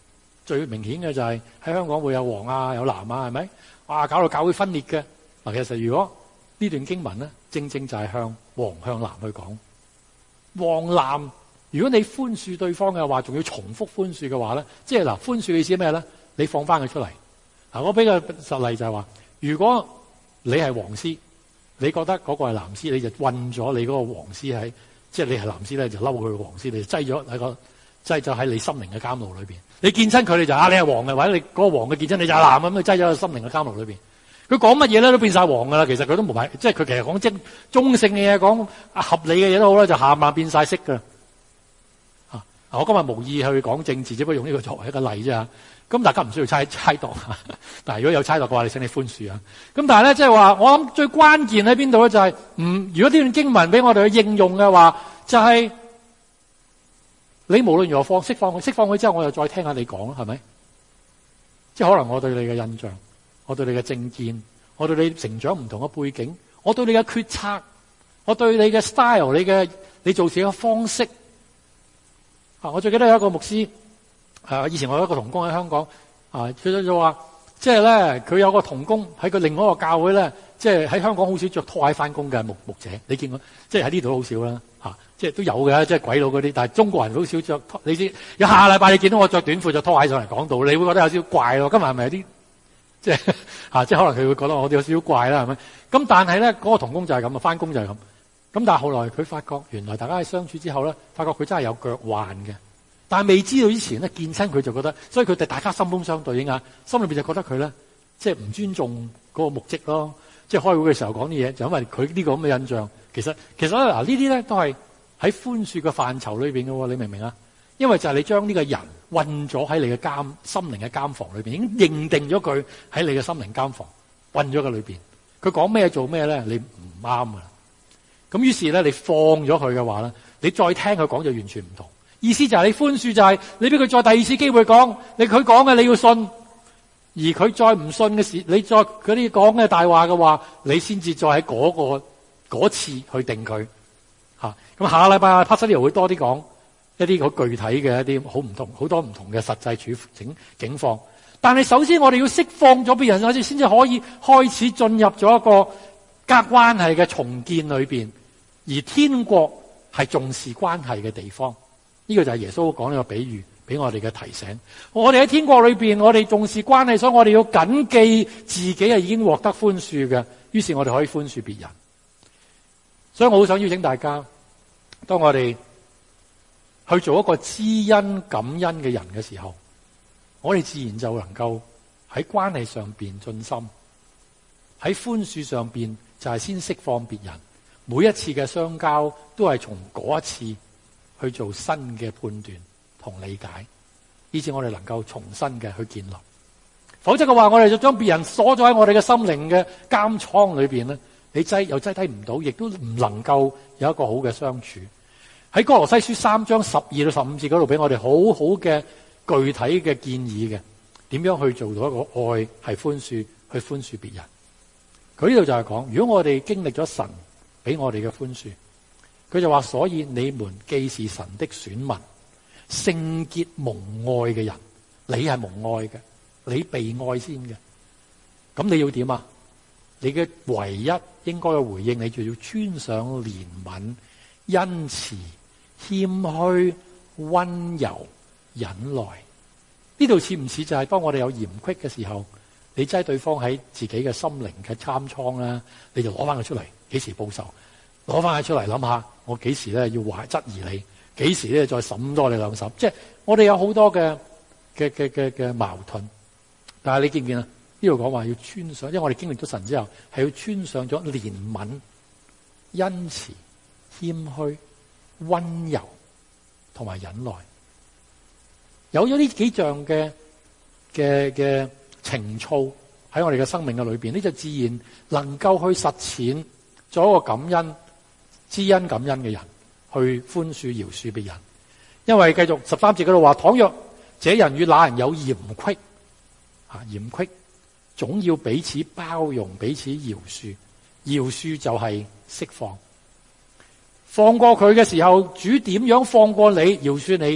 最明顯嘅就係喺香港會有黃啊有藍啊，係咪？哇，搞到教會分裂嘅。嗱，其實如果呢段經文咧，正正就係向黃向藍去講。黃藍，如果你寬恕對方嘅話，仲要重複寬恕嘅話咧，即係嗱，寬恕嘅意思咩咧？你放翻佢出嚟。嗱，我俾個實例就係話，如果你係黃絲，你覺得嗰個係藍絲，你就韞咗你嗰個黃絲喺，即係你係藍絲咧，就嬲佢個黃絲，你就擠咗喺個擠咗喺你心靈嘅監牢裏邊。你見親佢，你就啊，你係黃嘅，或者你嗰個黃嘅見親你就係藍咁，你擠咗喺心靈嘅監牢裏邊。佢講乜嘢咧都變晒黃噶啦，其實佢都冇係，即係佢其實講即中性嘅嘢，講合理嘅嘢都好啦，就下晚變晒色噶啦。啊，我今日無意去講政治，只不過用呢個作為一個例啫吓。咁大家唔需要猜猜度，但係如果有猜度嘅話，你請你寬恕啊。咁但係咧，即係話我諗最關鍵喺邊度咧，就係、是、唔如果呢段經文俾我哋去應用嘅話，就係、是、你無論如何放釋放佢，釋放佢之後，我又再聽下你講啦，係咪？即係可能我對你嘅印象。我對你嘅政見，我對你成長唔同嘅背景，我對你嘅決策，我對你嘅 style， 你嘅你做事嘅方式。啊，我最記得有一個牧師，啊，以前我有一個同工喺香港，啊，佢就話，即係咧，佢有個同工喺佢另外一個教會咧，即係喺香港好少着拖鞋翻工嘅牧牧者，你見過？即係喺呢度好少啦，吓、啊，即係都有嘅，即係鬼佬嗰啲，但係中國人好少着拖。你知有下禮拜你見到我着短褲着拖鞋上嚟講道，你會覺得有少少怪咯。今日係咪有啲？即係吓，即係可能佢會覺得我哋有少少怪啦，係咪？咁但係咧，嗰個同工就係咁啊，翻工就係咁。咁但係後來佢發覺，原來大家喺相處之後咧，發覺佢真係有腳患嘅。但係未知道之前咧，見親佢就覺得，所以佢哋大家心風相對應啊，心裏邊就覺得佢咧，即係唔尊重嗰個牧職咯。即係開會嘅時候講啲嘢，就因為佢呢個咁嘅印象。其實其實咧，嗱呢啲咧都係喺寬恕嘅範疇裏邊嘅，你明唔明啊？因為就係你將呢個人韞咗喺你嘅監心靈嘅監房裏邊，已經認定咗佢喺你嘅心靈監房韞咗嘅裏邊。佢講咩做咩咧，你唔啱噶啦。咁於是咧，你放咗佢嘅話咧，你再聽佢講就完全唔同。意思就係你寬恕就係你俾佢再第二次機會講，你佢講嘅你要信，而佢再唔信嘅時，你再嗰啲講嘅大話嘅話，你先至再喺嗰個嗰次去定佢吓。咁下個禮拜 Pastor Leo 會多啲講一啲好具體嘅一啲好唔同好多唔同嘅實際處境境況，但係首先我哋要釋放咗別人，我哋先至可以開始進入咗一個家關係嘅重建裏邊。而天國係重視關係嘅地方，呢個就係耶穌講呢個比喻俾我哋嘅提醒。我哋喺天國裏邊，我哋重視關係，所以我哋要謹記自己係已經獲得寬恕嘅，於是我哋可以寬恕別人。所以我好想邀請大家，當我哋去做一個知恩感恩嘅人嘅時候，我哋自然就能夠喺關係上邊盡心，喺寬恕上邊就係先釋放別人。每一次嘅相交都係從嗰一次去做新嘅判斷同理解，以至我哋能夠重新嘅去建立。否則嘅話，我哋就將別人鎖咗喺我哋嘅心靈嘅監倉裏邊咧，你擠又擠低唔到，亦都唔能夠有一個好嘅相處。喺哥羅西書三章十二到十五節嗰度，俾我哋好好嘅具體嘅建議嘅，點樣去做到一個愛係寬恕，去寬恕別人。佢呢度就係講，如果我哋經歷咗神俾我哋嘅寬恕，佢就話，所以你們既是神的選民，聖潔蒙愛嘅人，你係蒙愛嘅，你被愛先嘅，咁你要點啊？你嘅唯一應該嘅回應，你就要穿上憐憫、恩慈、謙虛、溫柔、忍耐。呢度似唔似就係當我哋有嫌隙嘅時候，你擠對方喺自己嘅心靈嘅參倉啦，你就攞翻佢出嚟，幾時報仇？攞翻佢出嚟諗下，我幾時咧要懷質疑你？幾時咧再審多你兩審？即係我哋有好多嘅嘅嘅嘅嘅矛盾，但係你見唔見啊？呢度講話要穿上，因為我哋經歷咗神之後，係要穿上咗憐憫、恩慈、謙虛、溫柔同埋忍耐。有咗呢幾樣嘅嘅嘅情操喺我哋嘅生命嘅裏邊，呢就自然能夠去實踐做一個感恩、知恩感恩嘅人，去寬恕、饒恕別人。因為繼續十三節嗰度話，倘若這人與那人有嫌隙，啊嫌隙，總要彼此包容、彼此饒恕。饒恕就係釋放，放過佢嘅時候，主點樣放過你、饒恕你，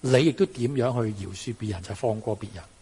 你亦都點樣去饒恕別人，就放過別人。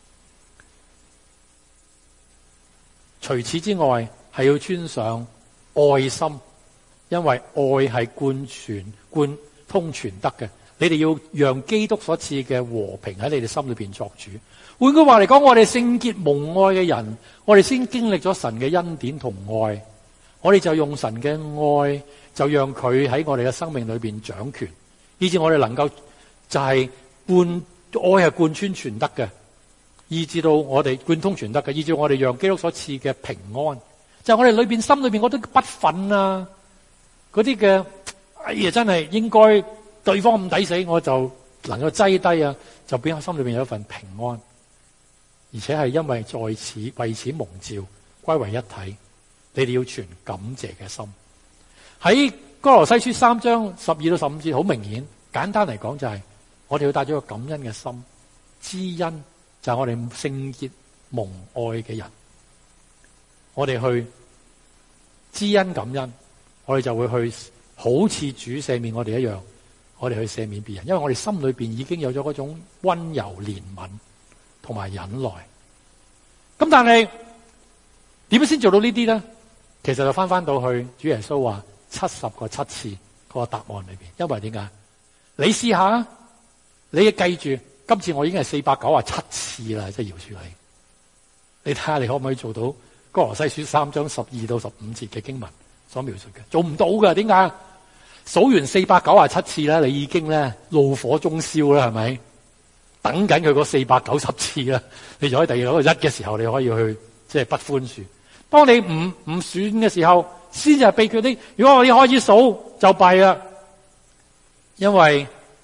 除此之外，係要穿上愛心，因為愛係貫全貫通全德嘅。你哋要讓基督所賜嘅和平喺你哋心裏邊作主。換句話嚟講，我哋聖潔蒙愛嘅人，我哋先經歷咗神嘅恩典同愛，我哋就用神嘅愛，就讓佢喺我哋嘅生命裏邊掌權，以致我哋能夠就係貫愛係貫穿全德嘅，以致到我哋貫通全德嘅，以致我哋讓基督所賜嘅平安，就係我哋裏邊心裏邊嗰啲不忿啊，嗰啲嘅哎呀真係應該對方咁抵死，我就能夠擠低啊，就變咗心裏邊有一份平安，而且係因為在此為此蒙召歸為一體，你哋要存感謝嘅心。喺哥羅西書三章十二到十五節，好明顯，簡單嚟講就係、是、我哋要帶咗個感恩嘅心，知恩就係我哋聖潔蒙愛嘅人，我哋去知恩感恩，我哋就會去好似主赦免我哋一樣，我哋去赦免別人，因為我哋心裏邊已經有咗嗰種溫柔憐憫同埋忍耐。咁但係點樣先做到呢啲咧？其實就翻翻到去主耶穌話七十個七次嗰個答案裏邊，因為點解？你試下，你要記住，今次我已經係四百九十七次啦，即係饒恕你。你睇下你可唔可以做到哥羅西書三章十二到十五節嘅經文所描述嘅？做唔到㗎，點解？數完四百九十七次咧，你已經咧怒火中燒啦，係咪？等緊佢嗰四百九十次啦，你就可以第二嗰個一嘅時候，你可以去即係不寬恕。當你唔唔算嘅時候，先至係秘訣啲。如果我哋開始數就弊啦，因為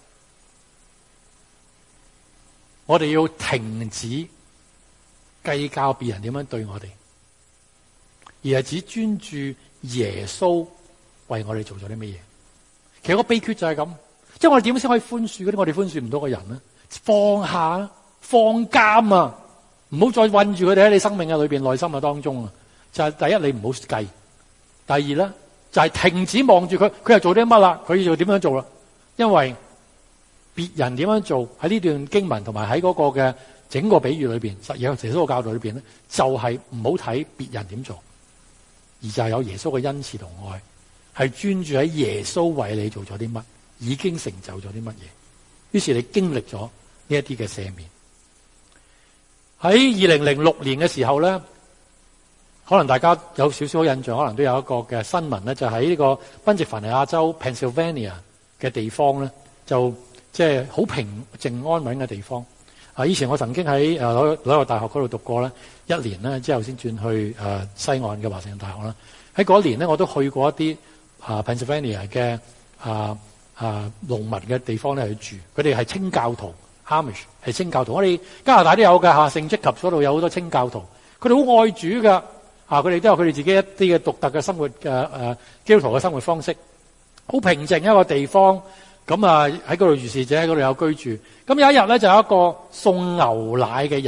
我哋要停止計較別人點樣對我哋，而係只專注耶穌為我哋做咗啲乜嘢。其實個秘訣就係咁，即係我哋點先可以寬恕嗰啲我哋寬恕唔到嘅人呢？放下，放監啊！唔好再困住佢哋喺你生命嘅裏邊、內心嘅當中啊！就係、是、第一，你唔好計；第二咧，就係、是、停止望住佢，佢又做啲乜啦？佢要點樣做啦？因為別人點樣做喺呢段經文同埋喺嗰個嘅整個比喻裏邊，實有耶穌嘅教導裏邊咧，就係唔好睇別人點做，而就係有耶穌嘅恩慈同愛，係專注喺耶穌為你做咗啲乜，已經成就咗啲乜嘢。於是你經歷咗呢一啲嘅赦免。喺二零零六年嘅時候咧，可能大家有少少印象，可能都有一個嘅新聞咧，就喺呢個賓夕凡尼亞州 Pennsylvania 嘅地方咧，就即係好平靜安穩嘅地方。啊，以前我曾經喺誒紐紐約大學嗰度讀過咧，一年咧之後先轉去誒、呃、西岸嘅華盛頓大學啦。喺嗰年咧，我都去過一啲啊 Pennsylvania 嘅啊。啊，農民嘅地方咧去住，佢哋係清教徒 ，Amish 係清教徒。我哋加拿大都有嘅嚇，聖積及嗰度有好多清教徒，佢哋好愛主噶，啊，佢哋都有佢哋自己一啲嘅獨特嘅生活嘅誒、啊、基督徒嘅生活方式，好平靜一個地方。咁啊喺嗰度如是者喺嗰度有居住。咁有一日咧就有一個送牛奶嘅人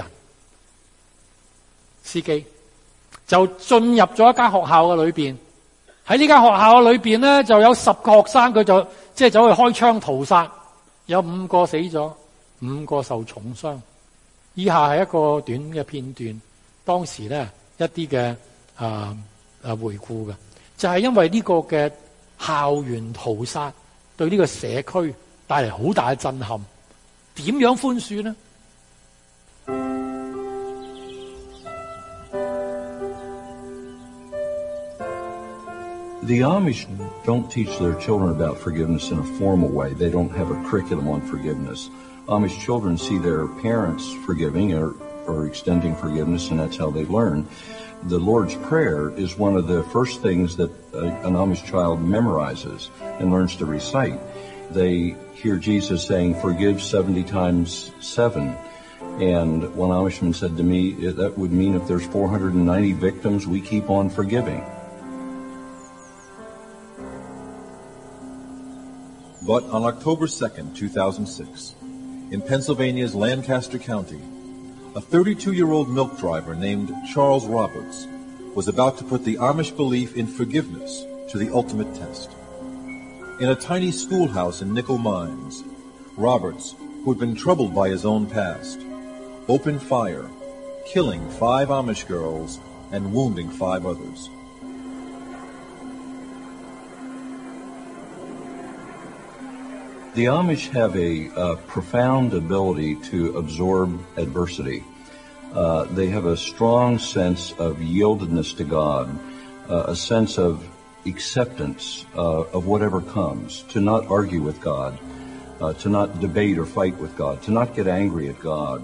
司機，就進入咗一間學校嘅裏邊。喺呢間學校嘅裏邊咧就有十個學生，佢就。即係走去開槍屠殺，有五個死咗，五個受重傷。以下係一個短嘅片段，當時咧一啲嘅啊啊回顧嘅，就係因為呢個嘅校園屠殺對呢個社區帶嚟好大嘅震撼。點樣寬恕呢？ The Amish don't teach their children about forgiveness in a formal way. They don't have a curriculum on forgiveness. Amish children see their parents forgiving or, or extending forgiveness, and that's how they learn. The Lord's Prayer is one of the first things that a, an Amish child memorizes and learns to recite. They hear Jesus saying, forgive seventy times seven. And one Amishman said to me, that would mean if there's four hundred ninety victims, we keep on forgiving. But on October second, two thousand six, in Pennsylvania's Lancaster County, a thirty-two-year-old milk driver named Charles Roberts was about to put the Amish belief in forgiveness to the ultimate test. In a tiny schoolhouse in Nickel Mines, Roberts who had been troubled by his own past, opened fire, killing five Amish girls and wounding five others. The Amish have a uh, profound ability to absorb adversity. Uh, they have a strong sense of yieldedness to God, uh, a sense of acceptance uh, of whatever comes, to not argue with God, uh, to not debate or fight with God, to not get angry at God.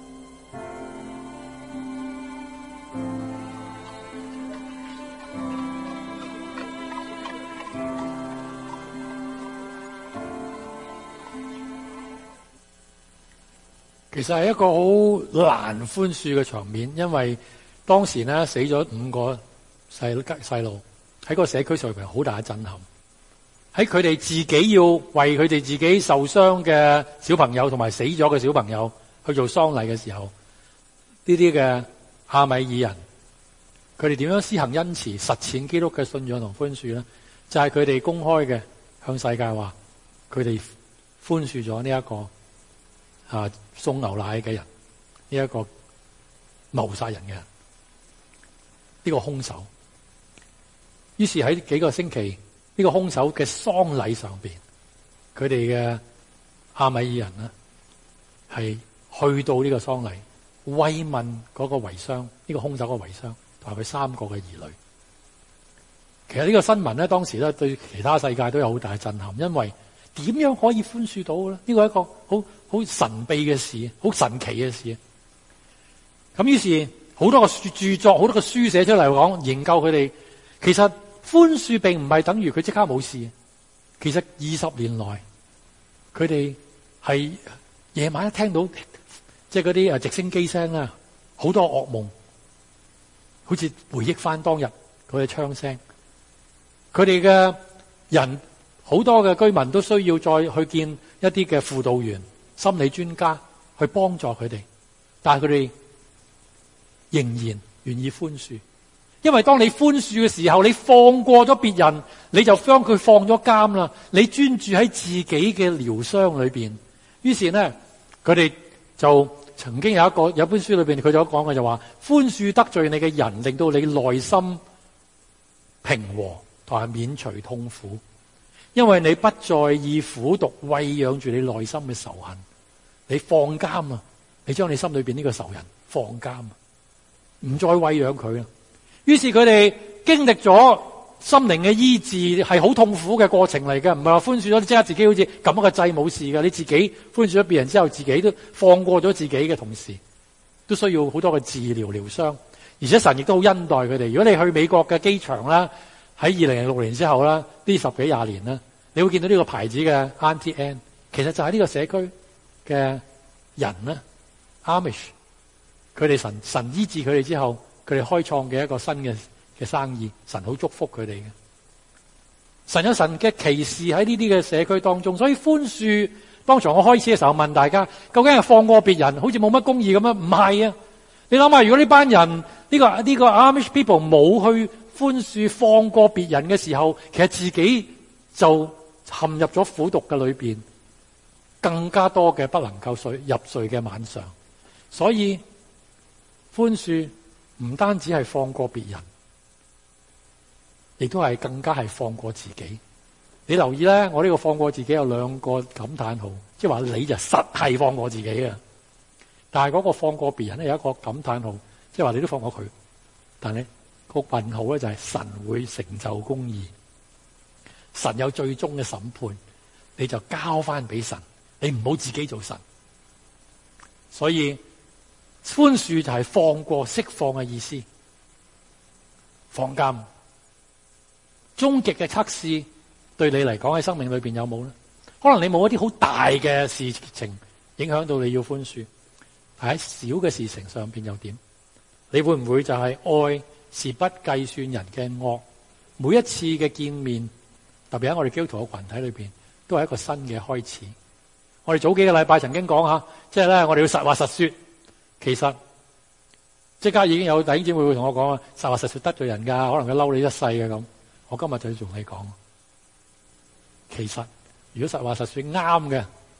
其實係一個好難寬恕嘅場面，因為當時咧死咗五個細細路，喺個社區上邊好大嘅震撼。喺佢哋自己要為佢哋自己受傷嘅小朋友同埋死咗嘅小朋友去做喪禮嘅時候，呢啲嘅亞米爾人，佢哋點樣施行恩慈、實踐基督嘅信仰同寬恕咧？就係佢哋公開嘅向世界話，佢哋寬恕咗呢一個啊送牛奶嘅人，呢、這、一個謀殺人嘅人，呢、這個兇手。於是喺幾個星期，呢、這個兇手嘅喪禮上邊，佢哋嘅亞米爾人呢係去到呢個喪禮，慰問嗰個遺孀，呢、這個兇手嘅遺孀同埋佢三個嘅兒女。其實呢個新聞咧，當時咧對其他世界都有好大嘅震撼，因為點樣可以寬恕到咧？呢個係一個好好神秘嘅事，好神奇嘅事。咁於是好多個著作，好多個書寫出嚟講，研究佢哋。其實寬恕並唔係等於佢即刻冇事。其實二十年來，佢哋係夜晚一聽到即係嗰啲誒直升機聲啦，好多噩夢，好似回憶翻當日嗰啲槍聲。佢哋嘅人好多嘅居民都需要再去見一啲嘅輔導員、心理專家去幫助佢哋，但係佢哋仍然願意寬恕，因為當你寬恕嘅時候，你放過咗別人，你就將佢放咗監啦。你專注喺自己嘅療傷裏邊，於是呢，佢哋就曾經有一個有一本書裏邊佢所講嘅就話，寬恕得罪你嘅人，令到你內心平和同埋免除痛苦。因為你不再以苦毒餵養住你內心嘅仇恨，你放監啊！你將你心裏邊呢個仇人放監啊，唔再餵養佢啦。於是佢哋經歷咗心靈嘅醫治，係好痛苦嘅過程嚟嘅，唔係話寬恕咗即刻自己好似撳一個掣冇事嘅。你自己寬恕咗別人之後，自己都放過咗自己嘅同時，都需要好多嘅治療療傷。而且神亦都好恩待佢哋。如果你去美國嘅機場啦，喺二零零六年之後啦，呢十幾廿年啦，你會見到呢個牌子嘅 Auntie Anne， 其實就係呢個社區嘅人咧 Amish， 佢哋神神醫治佢哋之後，佢哋開創嘅一個新嘅嘅生意，神好祝福佢哋嘅。神有神嘅奇事喺呢啲嘅社區當中，所以寬恕。當場我開始嘅時候問大家，究竟係放過別人，好似冇乜公義咁樣？唔係啊！你諗下，如果呢班人呢、呢個呢、呢個 Amish people 冇去寬恕放過別人嘅時候，其實自己就陷入咗苦毒嘅裏邊，更加多嘅不能夠睡入睡嘅晚上。所以寬恕唔單止係放過別人，亦都係更加係放過自己。你留意咧，我呢個放過自己有兩個感嘆號，即係話你就實係放過自己嘅。但係嗰個放過別人咧有一個感嘆號，即係話你都放過佢，但係咧個問號咧就係神會成就公義，神有最終嘅審判，你就交翻俾神，你唔好自己做神。所以寬恕就係放過、釋放嘅意思。放監，終極嘅測試對你嚟講喺生命裏邊有冇咧？可能你冇一啲好大嘅事情影響到你要寬恕，但喺小嘅事情上邊又點？你會唔會就係愛是不計算人嘅惡？每一次嘅見面，特別喺我哋基督徒嘅群體裏邊，都係一個新嘅開始。我哋早幾個禮拜曾經講下，即係咧我哋要實話實說。其實即刻已經有弟兄姊妹會同我講啊，實話實說得罪人噶，可能佢嬲你一世嘅咁。我今日就要同你講，其實如果實話實說啱嘅，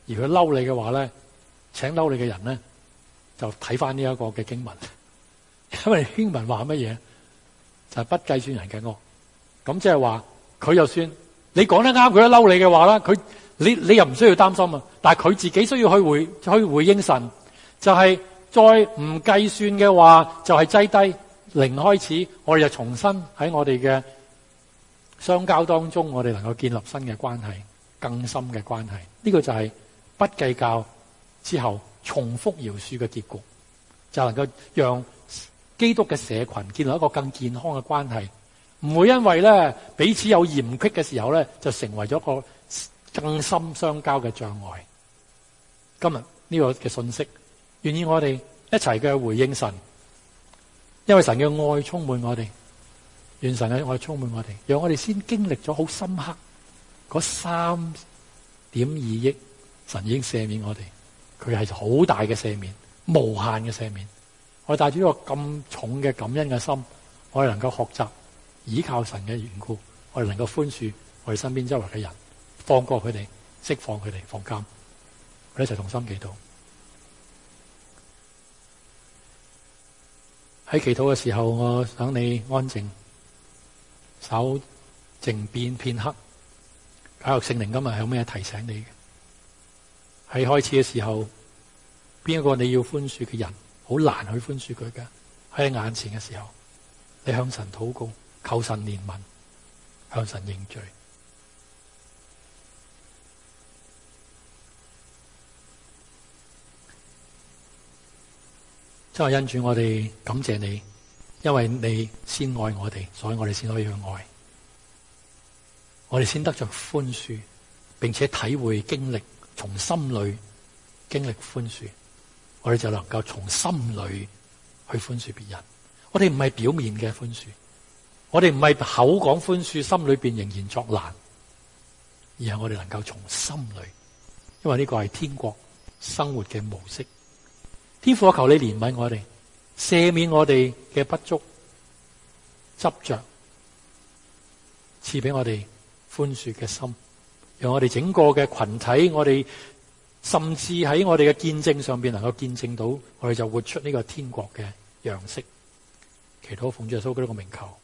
而佢嬲你嘅話咧，請嬲你嘅人咧就睇翻呢一個嘅經文，因為經文話乜嘢？就係、是、不計算人嘅惡。咁即係話佢就算你講得啱，佢都嬲你嘅話啦，佢你你又唔需要擔心啊。但係佢自己需要去回去回應神，就係、是、再唔計算嘅話，就係、是、擠低零開始，我哋就重新喺我哋嘅相交當中，我哋能夠建立新嘅關係，更深嘅關係。呢、這個就係不計較之後重複饒恕嘅結局，就能夠讓基督嘅社群建立一個更健康嘅關係，唔會因為咧彼此有嫌隙嘅時候咧，就成為咗一個更深相交嘅障礙。今日呢個嘅信息，願意我哋一齊嘅回應神，因為神嘅愛充滿我哋，願神嘅愛充滿我哋，讓我哋先經歷咗好深刻嗰三點二億，神已經赦免我哋，佢係好大嘅赦免，無限嘅赦免。我哋帶住呢個咁重嘅感恩嘅心，我哋能夠學習倚靠神嘅緣故，我哋能夠寬恕我哋身邊周圍嘅人，放過佢哋，釋放佢哋放監。我哋一齊同心祈禱。喺祈禱嘅時候，我想你安靜，稍靜變片刻，假若聖靈今日係有咩提醒你嘅？喺開始嘅時候，邊一個你要寬恕嘅人，好難去寬恕佢嘅？喺你眼前嘅時候，你向神禱告，求神憐憫，向神認罪。真係恩主，我哋感謝你，因為你先愛我哋，所以我哋先可以去愛，我哋先得着寬恕，並且體會經歷從心裏經歷寬恕，我哋就能夠從心裏去寬恕別人。我哋唔係表面嘅寬恕，我哋唔係口講寬恕，心裏邊仍然作難，而係我哋能夠從心裏，因為呢個係天國生活嘅模式。天父，我求你憐憫我哋，赦免我哋嘅不足、執着，賜俾我哋寬恕嘅心，讓我哋整個嘅群體，我哋甚至喺我哋嘅見證上邊能夠見證到，我哋就活出呢個天國嘅樣式。祈禱奉主耶穌基督嘅名求。